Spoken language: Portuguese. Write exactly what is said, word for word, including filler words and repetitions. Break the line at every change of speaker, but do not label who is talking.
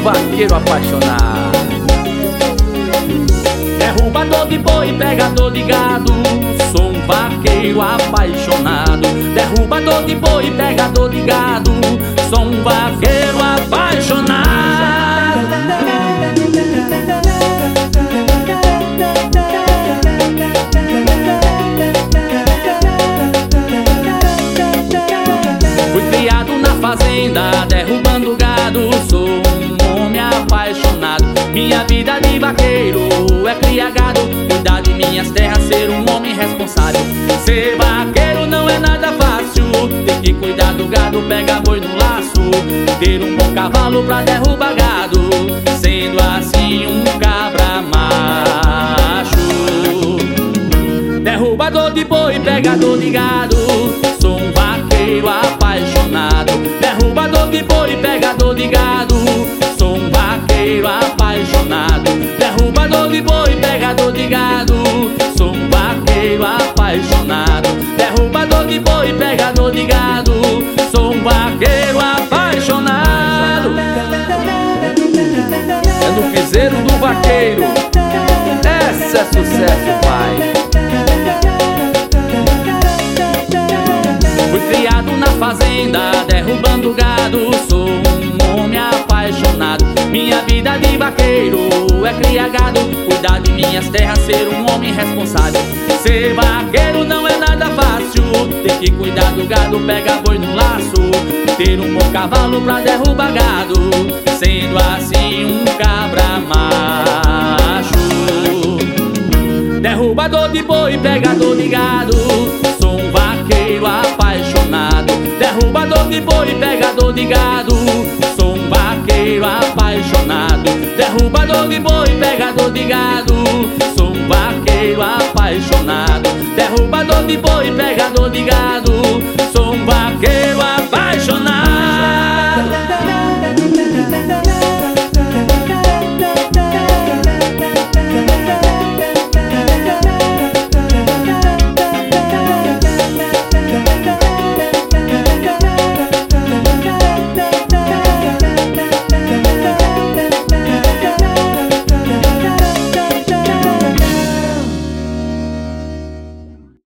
vaqueiro apaixonado.
Derrubador de boi, pegador de gado, sou um vaqueiro apaixonado. Derrubador de boi, pegador de gado, sou um vaqueiro apaixonado. Fui criado na fazenda, derrubando gado, sou um homem apaixonado. Minha vida de vaqueiro é criar gado, cuidar de minhas terras, ser um homem responsável. Ser vaqueiro não é nada fácil, tem que cuidar do gado, pegar boi no laço, ter um bom cavalo pra derrubar gado, sendo assim um cabra macho. Derrubador de boi, pegador de gado, sou um vaqueiro apaixonado. Derrubador de boi, pegador de gado, sou um vaqueiro apaixonado. Derrubador de boi, pegador de gado, sou um vaqueiro apaixonado. Derrubador de boi, pegador de gado, sou um vaqueiro apaixonado.
É no piseiro do vaqueiro, essa é sucesso, pai.
Fui criado na fazenda, derrubando gado, sou um homem apaixonado. Minha vida de vaqueiro é criar gado, cuidar de minhas terras, ser um homem responsável. Ser vaqueiro não é nada fácil, tem que cuidar do gado, pegar boi no laço, ter um bom cavalo pra derrubar gado, sendo assim um cabra macho. Derrubador de boi, pegador de gado, sou um vaqueiro apaixonado. Derrubador de boi, pegador de gado, sou um vaqueiro apaixonado. Derrubador de boi, pegador de gado, sou um vaqueiro apaixonado. Derrubador de boi, pegador de gado,